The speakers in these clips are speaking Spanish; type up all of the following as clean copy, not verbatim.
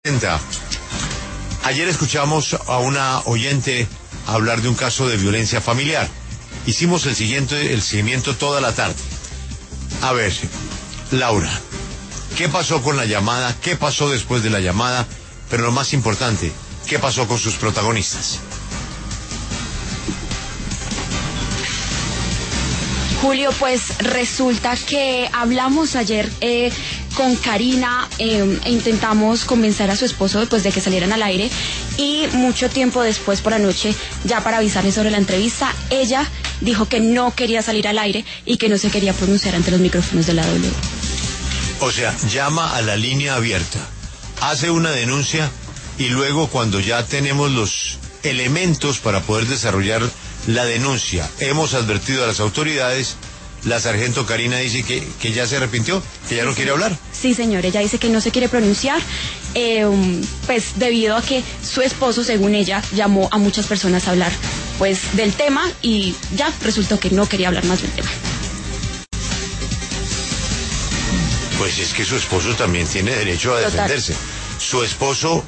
Ayer escuchamos a una oyente hablar de un caso de violencia familiar. Hicimos el seguimiento toda la tarde. A ver, Laura, ¿qué pasó con la llamada? ¿Qué pasó después de la llamada? Pero lo más importante, ¿qué pasó con sus protagonistas? Julio, pues resulta que hablamos ayer con Karina e intentamos convencer a su esposo pues, de que salieran al aire, y mucho tiempo después por la noche, ya para avisarle sobre la entrevista, ella dijo que no quería salir al aire y que no se quería pronunciar ante los micrófonos de la W. O sea, llama a la línea abierta, hace una denuncia y luego, cuando ya tenemos los elementos para poder desarrollar la denuncia, hemos advertido a las autoridades, la sargento Karina dice que ya se arrepintió, que ya no quiere hablar. Sí, señor, ella dice que no se quiere pronunciar, pues debido a que su esposo, según ella, llamó a muchas personas a hablar pues del tema y ya resultó que no quería hablar más del tema. Pues es que su esposo también tiene derecho a defenderse. Su esposo,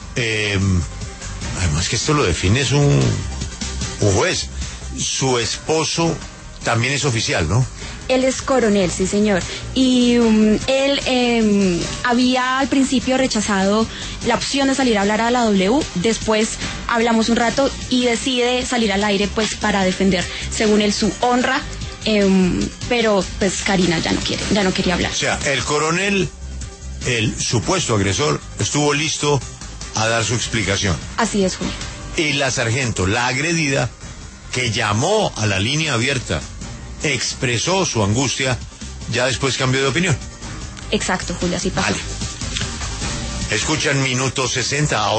además que esto lo define es un juez. Su esposo también es oficial, ¿no? Él es coronel, sí, señor. Y él había al principio rechazado la opción de salir a hablar a la W. Después hablamos un rato y decide salir al aire pues para defender, según él, su honra. Pero pues Karina ya no quería hablar. O sea, el coronel, el supuesto agresor, estuvo listo a dar su explicación. Así es, Julio. Y la sargento, la agredida, que llamó a la línea abierta, expresó su angustia, ya después cambió de opinión. Exacto, Julio, así pasó. Vale. Escuchan Minuto 60 ahora.